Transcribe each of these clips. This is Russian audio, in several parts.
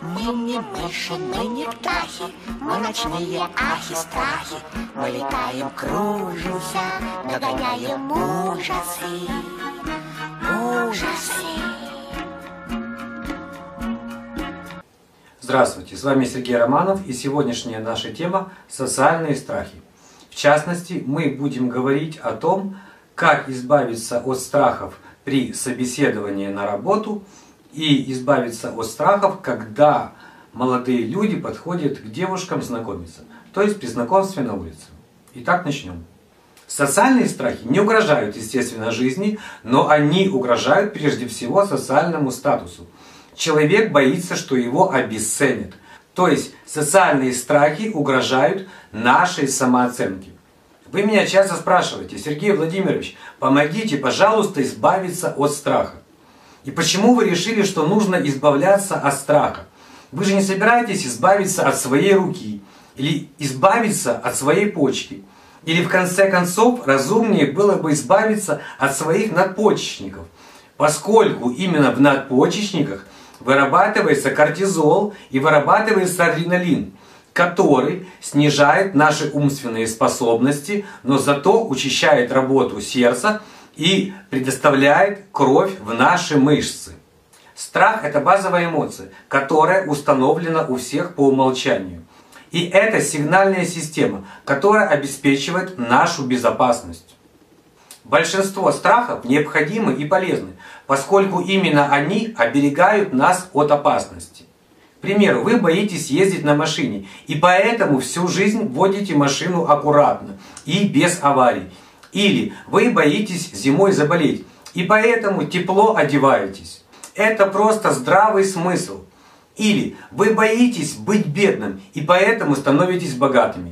Мы не мыши, мы не птахи, мы ночные ахи-страхи. Мы летаем, кружимся, догоняем ужасы, ужасы. Здравствуйте, с вами Сергей Романов, и сегодняшняя наша тема – социальные страхи. В частности, мы будем говорить о том, как избавиться от страхов при собеседовании на работу и избавиться от страхов, когда молодые люди подходят к девушкам знакомиться, то есть при знакомстве на улице. Итак, начнем. Социальные страхи не угрожают, естественно, жизни, но они угрожают прежде всего социальному статусу. Человек боится, что его обесценят. То есть социальные страхи угрожают нашей самооценке. Вы меня часто спрашиваете: Сергей Владимирович, помогите, пожалуйста, избавиться от страха. И почему вы решили, что нужно избавляться от страха? Вы же не собираетесь избавиться от своей руки, или избавиться от своей почки. Или в конце концов разумнее было бы избавиться от своих надпочечников, поскольку именно в надпочечниках вырабатывается кортизол и вырабатывается адреналин, который снижает наши умственные способности, но зато учащает работу сердца и предоставляет кровь в наши мышцы. Страх – это базовая эмоция, которая установлена у всех по умолчанию. И это сигнальная система, которая обеспечивает нашу безопасность. Большинство страхов необходимы и полезны, поскольку именно они оберегают нас от опасности. К примеру, вы боитесь ездить на машине, и поэтому всю жизнь водите машину аккуратно и без аварий. Или вы боитесь зимой заболеть, и поэтому тепло одеваетесь. Это просто здравый смысл. Или вы боитесь быть бедным, и поэтому становитесь богатыми.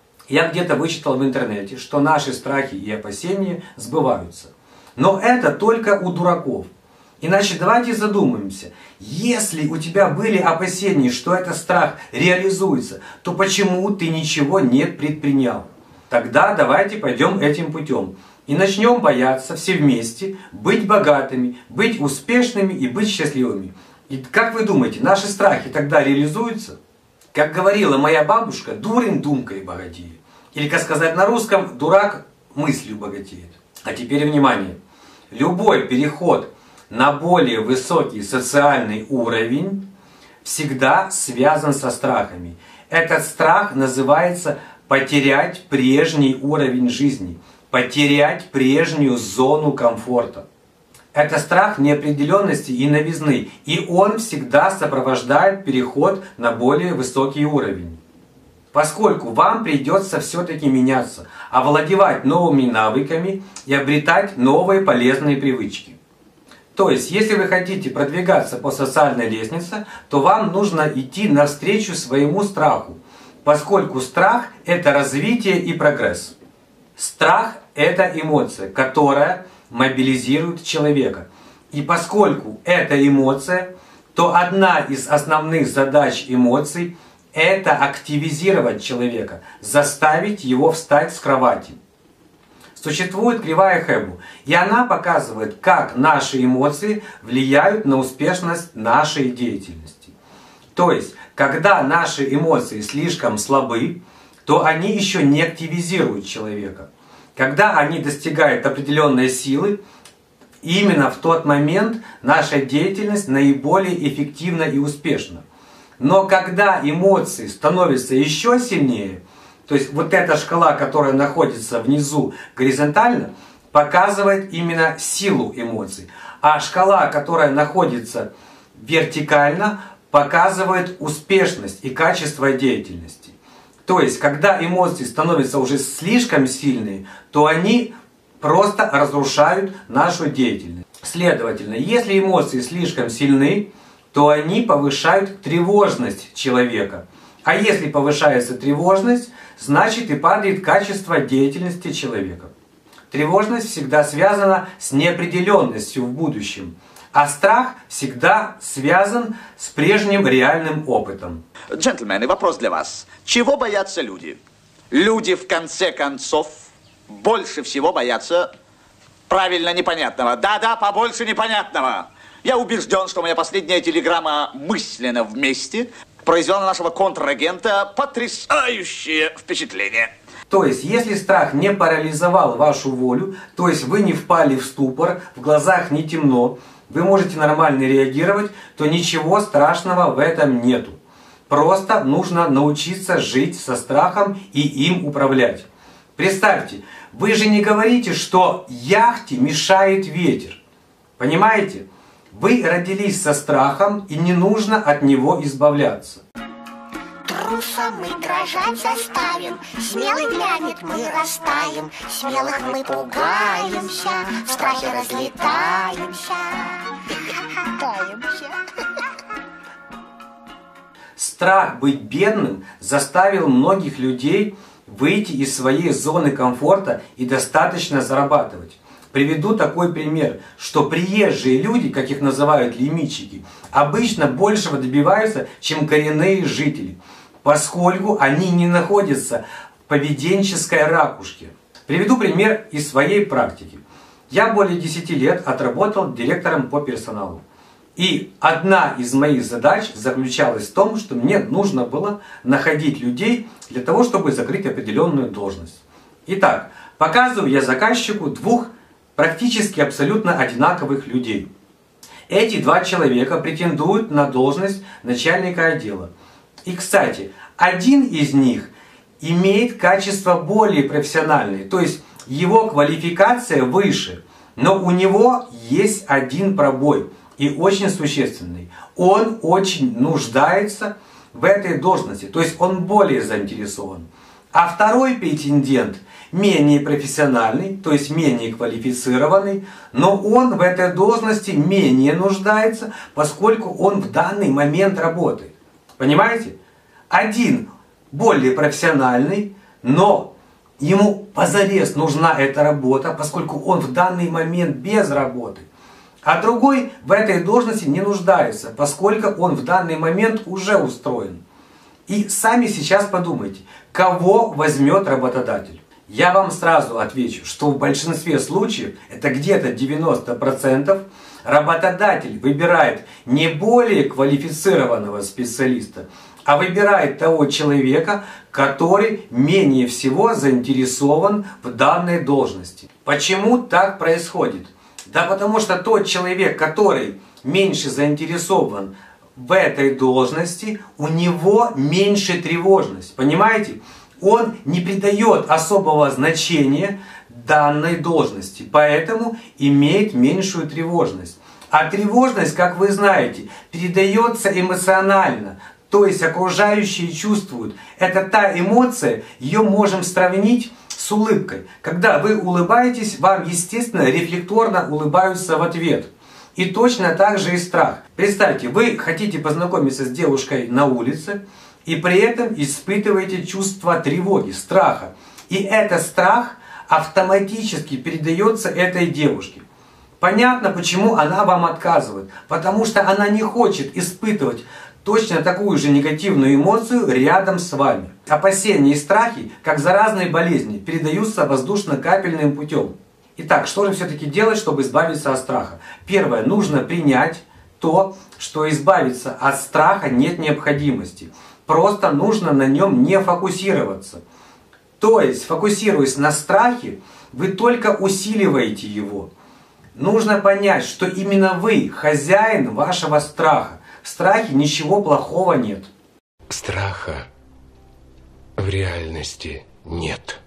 Я где-то вычитал в интернете, что наши страхи и опасения сбываются. Но это только у дураков. Иначе давайте задумаемся. Если у тебя были опасения, что этот страх реализуется, то почему ты ничего не предпринял? Тогда давайте пойдем этим путем. И начнем бояться все вместе, быть богатыми, быть успешными и быть счастливыми. И как вы думаете, наши страхи тогда реализуются? Как говорила моя бабушка, дурень думкой богатеет. Или, как сказать на русском, дурак мыслью богатеет. А теперь внимание. Любой переход на более высокий социальный уровень всегда связан со страхами. Этот страх называется потерять прежний уровень жизни, потерять прежнюю зону комфорта. Это страх неопределенности и новизны, и он всегда сопровождает переход на более высокий уровень. Поскольку вам придется все-таки меняться, овладевать новыми навыками и обретать новые полезные привычки. То есть, если вы хотите продвигаться по социальной лестнице, то вам нужно идти навстречу своему страху, поскольку страх – это развитие и прогресс. Страх – это эмоция, которая мобилизирует человека. И поскольку это эмоция, то одна из основных задач эмоций – это активизировать человека, заставить его встать с кровати. Существует кривая Хэбу, и она показывает, как наши эмоции влияют на успешность нашей деятельности. То есть, когда наши эмоции слишком слабы, то они еще не активизируют человека. Когда они достигают определенной силы, именно в тот момент наша деятельность наиболее эффективна и успешна. Но когда эмоции становятся еще сильнее, то есть вот эта шкала, которая находится внизу горизонтально, показывает именно силу эмоций. А шкала, которая находится вертикально, показывает успешность и качество деятельности. То есть, когда эмоции становятся уже слишком сильные, то они просто разрушают нашу деятельность. Следовательно, если эмоции слишком сильны, то они повышают тревожность человека. А если повышается тревожность, значит и падает качество деятельности человека. Тревожность всегда связана с неопределенностью в будущем, а страх всегда связан с прежним реальным опытом. Джентльмены, вопрос для вас. Чего боятся люди? Люди, в конце концов, больше всего боятся правильно непонятного. Да-да, побольше непонятного. Я убежден, что моя последняя телеграмма «Мысленно вместе» произвела на нашего контрагента потрясающее впечатление. То есть, если страх не парализовал вашу волю, то есть вы не впали в ступор, в глазах не темно, вы можете нормально реагировать, то ничего страшного в этом нету. Просто нужно научиться жить со страхом и им управлять. Представьте, вы же не говорите, что яхте мешает ветер. Понимаете? Вы родились со страхом, и не нужно от него избавляться. Трусом мы дрожать заставим, смелый глянет, мы растаем, смелых мы пугаемся, в страхе разлетаемся. Страх быть бедным заставил многих людей выйти из своей зоны комфорта и достаточно зарабатывать. Приведу такой пример, что приезжие люди, как их называют лимитчики, обычно большего добиваются, чем коренные жители, поскольку они не находятся в поведенческой ракушке. Приведу пример из своей практики. Я более 10 лет отработал директором по персоналу. И одна из моих задач заключалась в том, что мне нужно было находить людей для того, чтобы закрыть определенную должность. Итак, показываю я заказчику двух практически абсолютно одинаковых людей. Эти два человека претендуют на должность начальника отдела. И, кстати, один из них имеет качества более профессиональные, то есть его квалификация выше, но у него есть один пробой, и очень существенный. Он очень нуждается в этой должности, то есть он более заинтересован. А второй претендент менее профессиональный, то есть менее квалифицированный, но он в этой должности менее нуждается, поскольку он в данный момент работает. Понимаете? Один более профессиональный, но ему позарез нужна эта работа, поскольку он в данный момент без работы. А другой в этой должности не нуждается, поскольку он в данный момент уже устроен. И сами сейчас подумайте, кого возьмет работодатель. Я вам сразу отвечу, что в большинстве случаев, это где-то 90%, работодатель выбирает не более квалифицированного специалиста, а выбирает того человека, который менее всего заинтересован в данной должности. Почему так происходит? Да потому что тот человек, который меньше заинтересован в этой должности, у него меньше тревожность. Понимаете? Он не придает особого значения данной должности, поэтому имеет меньшую тревожность. А тревожность, как вы знаете, передается эмоционально, то есть окружающие чувствуют. Это та эмоция, ее можем сравнить с улыбкой. Когда вы улыбаетесь, вам, естественно, рефлекторно улыбаются в ответ. И точно так же и страх. Представьте, вы хотите познакомиться с девушкой на улице, и при этом испытываете чувство тревоги, страха. И этот страх автоматически передается этой девушке. Понятно, почему она вам отказывает. Потому что она не хочет испытывать точно такую же негативную эмоцию рядом с вами. Опасения и страхи, как заразные болезни, передаются воздушно-капельным путем. Итак, что же все-таки делать, чтобы избавиться от страха? Первое, нужно принять то, что избавиться от страха нет необходимости. Просто нужно на нем не фокусироваться. То есть, фокусируясь на страхе, вы только усиливаете его. Нужно понять, что именно вы хозяин вашего страха. В страхе ничего плохого нет. Страха в реальности нет.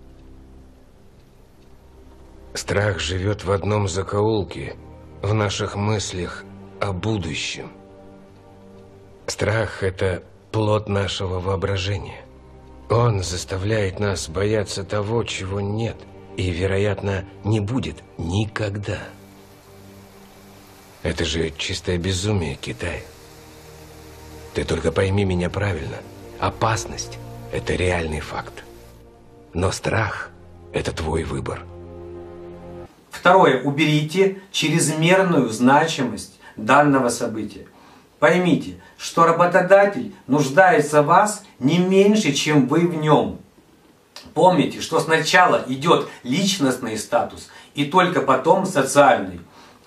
Страх живет в одном закоулке, в наших мыслях о будущем. Страх – это плод нашего воображения. Он заставляет нас бояться того, чего нет, и, вероятно, не будет никогда. Это же чистое безумие, Китай. Ты только пойми меня правильно. Опасность – это реальный факт. Но страх – это твой выбор. Второе. Уберите чрезмерную значимость данного события. Поймите, что работодатель нуждается в вас не меньше, чем вы в нем. Помните, что сначала идет личностный статус и только потом социальный.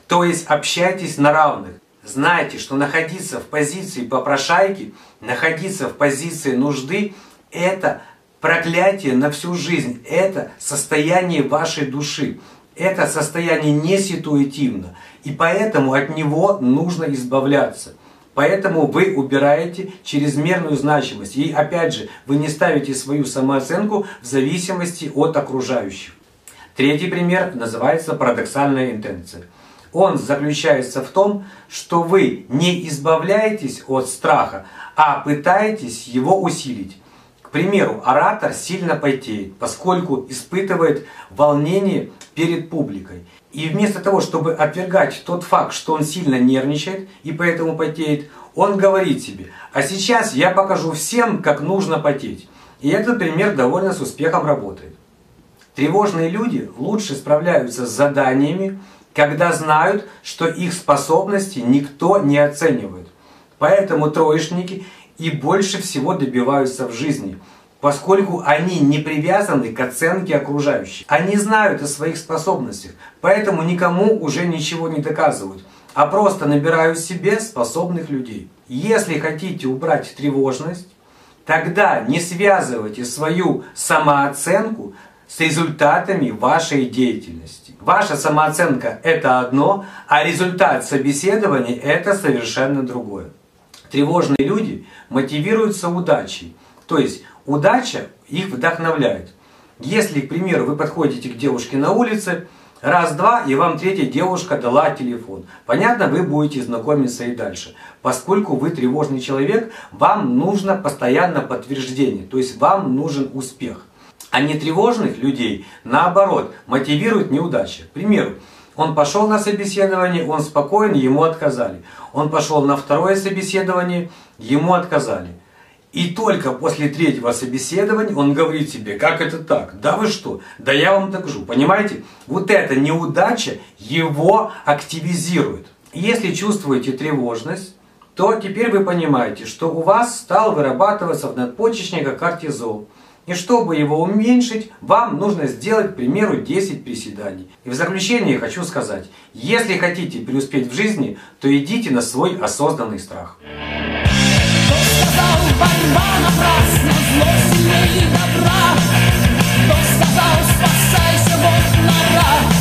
То есть общайтесь на равных. Знайте, что находиться в позиции попрошайки, находиться в позиции нужды – это проклятие на всю жизнь, это состояние вашей души, это состояние не ситуативно, и поэтому от него нужно избавляться. Поэтому вы убираете чрезмерную значимость, и опять же, вы не ставите свою самооценку в зависимости от окружающих. Третий пример называется парадоксальная интенция. Он заключается в том, что вы не избавляетесь от страха, а пытаетесь его усилить. К примеру, оратор сильно потеет, поскольку испытывает волнение перед публикой. И вместо того, чтобы отвергать тот факт, что он сильно нервничает и поэтому потеет, он говорит себе: а сейчас я покажу всем, как нужно потеть. И этот пример довольно с успехом работает. Тревожные люди лучше справляются с заданиями, когда знают, что их способности никто не оценивает. Поэтому троечники и больше всего добиваются в жизни, поскольку они не привязаны к оценке окружающих. Они знают о своих способностях, поэтому никому уже ничего не доказывают, а просто набирают себе способных людей. Если хотите убрать тревожность, тогда не связывайте свою самооценку с результатами вашей деятельности. Ваша самооценка – это одно, а результат собеседования – это совершенно другое. Тревожные люди мотивируются удачей, то есть удача их вдохновляет. Если, к примеру, вы подходите к девушке на улице, раз-два, и вам третья девушка дала телефон. Понятно, вы будете знакомиться и дальше. Поскольку вы тревожный человек, вам нужно постоянно подтверждение, то есть вам нужен успех. А нетревожных людей, наоборот, мотивирует неудача. К примеру, он пошел на собеседование, он спокоен, ему отказали. Он пошел на второе собеседование, ему отказали. И только после третьего собеседования он говорит себе: как это так? Да вы что? Да я вам докажу. Понимаете? Вот эта неудача его активизирует. Если чувствуете тревожность, то теперь вы понимаете, что у вас стал вырабатываться в надпочечнике кортизол. И чтобы его уменьшить, вам нужно сделать, к примеру, 10 приседаний. И в заключение хочу сказать: если хотите преуспеть в жизни, то идите на свой осознанный страх. Кто сказал, борьба напрасна, зло сильнее добра? Кто сказал, спасайся, вот нора?